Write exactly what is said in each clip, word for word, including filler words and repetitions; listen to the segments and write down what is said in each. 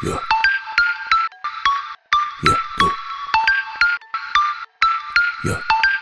Yeah. Yeah, go. Yeah.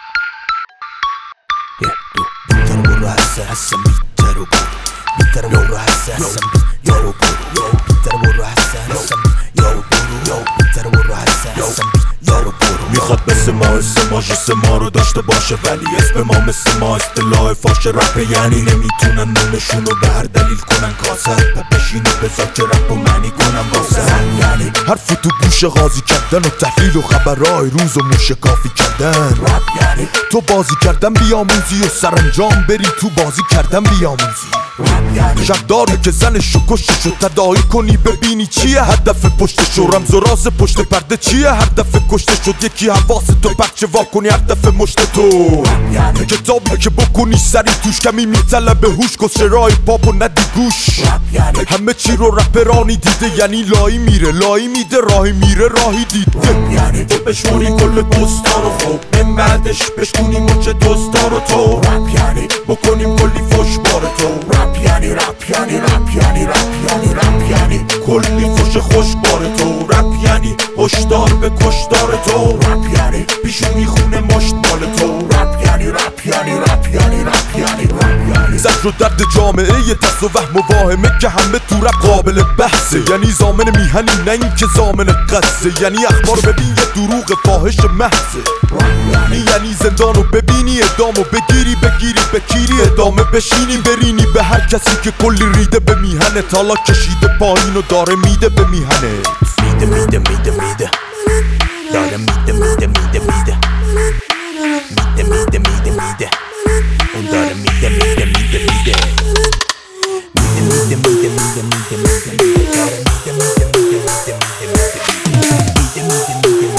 Yeah, go. بیتر برو هسته هستم بیتر و برو بیتر برو هسته هستم بیتر و برو بیتر برو هسته هستم بیتر و برو بیتر برو هسته هستم بیتر و برو میخواد مثل ما اسم ما جس ما رو داشته باشه ولی اسم ما مثل ما اصطلاح فاش رپ یعنی نمیتونن نونشون رو به هر دلیل کنن کاسه و بشین و بذار که رپ و معنی کنن واسه یعنی حرف تو گوش قاضی کردن و تحلیل و خبرهای روز و موشکافی کردن رپ یعنی تو بازی کردن بیاموزی و سرانجام بری تو بازی کردن بیاموزی شک داره که زنشو کشتشو تداعی کنی ببینی چیه هدف پشتشو رمز و راز پشت پرده چیه هر دفعه کشته شد یکی حواستو بچه وا کنی هر دفعه مشت تو کتابی که بکنی سری توش کمی میطلبه هوش کسچه رای پاپ و ندی گوش همه چی رو رپرانی دیده یعنی لایی میره لایی میده راهی میره راهی دیده یعنی تو بشونی کل پستا رو خوب من بعدش بشونی مچ دوستا رو تو یعنی بکنیم کلی فش بار تو رپ یعنی رپ یعنی رپ یعنی رپ یعنی رپ یعنی کلی فش خوش بار تو رپ یعنی هشدار به کشدار تو رپ یعنی پیشونی خونه مشت مال تو رپ یعنی رپ یعنی رپ یعنی رپ یعنی رپ یعنی زجر و درد جامعه یه ترس و وهم و واهمه که همه تو رپ قابل بحثه یعنی زامن میهنی نه این که زامن قصه یعنی اخبار ببین یه دروغ فاحش محضه یعنی زندان رو ببینی ادامو بگیری بگیری بکیری ادامه بشینی برینی به هر کسی که کلی ریده به میهنه تالا کشیده پایین و داره میده به میهنه میده میده میده میده داره میده میده میده میده میده میده میده میده اون داره میده میده میده میده میده میده میده میده میده میده داره میده میده میده میده میده میده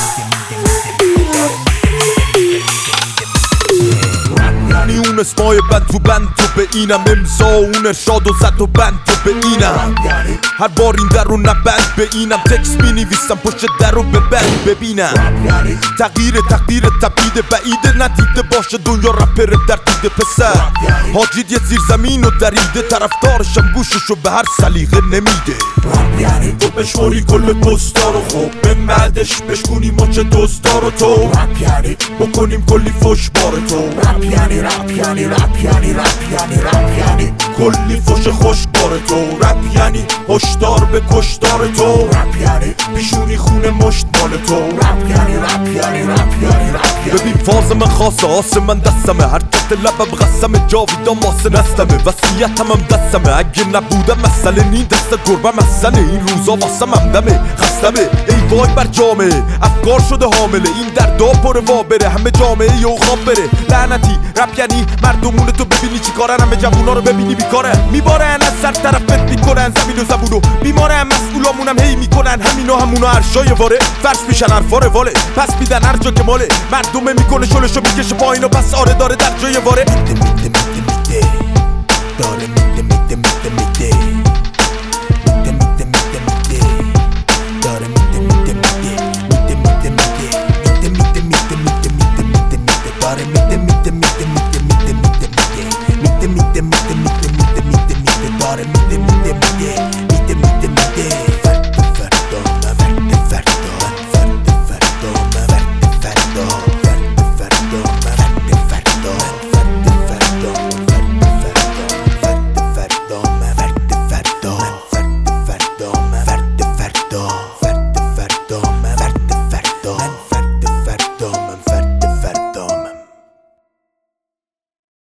یعنی اون اسمای بند تو بند تو به اینم امضا اون ارشاد و زد و بند تو به اینم هر بار این در رو نبند به اینم تکس می نویسم پشت در رو به بند ببینم تغییر تقدیر تبدیده بعیده ندیده باشه دنیا رپر در دیده پسر حاجید یه زیر زمین و دریده طرفدارشم گوششو به هر سلیقه نمیده یعنی تو بشوری کل پستا رو خوب من بعدش بشکونی مچ دوستا رو تو یعنی بکنیم کلی فش بار تو رپ یعنی رپ یعنی رپ یعنی رپ یعنی رپ یعنی کلی فش خوش بار تو رپ یعنی هشدار به کشدار تو رپ یعنی پیشونی خونه مشت مال تو رپ یعنی رپ یعنی رپ یعنی رپ ببین فاز من خاصه آسه من دستمه هر کت لبم قسمه جاویدان واسه نستمه وصیتم هم دستمه اگه نبودم مسئله نین دست گربه مسئله این روزا واسه ممدمه خستمه ای وای بر جامعه افکار شده حامله این دردا پر وا بره همه جامعه یه خواب بره لعنتی رپ یعنی مردمون تو ببینی چی کارن همه جوونا رو ببینی بیکارن میبارن از سر طرفت میکنن زمین و زبونو بیمارن مسئولامونم هی میکنن همینو همونو عرشای واره فرش میشن حرفا رواله پس میدن هر جا که ماله مردمه میکنه شلشو میکشه پایین و پس آره داره در جای واره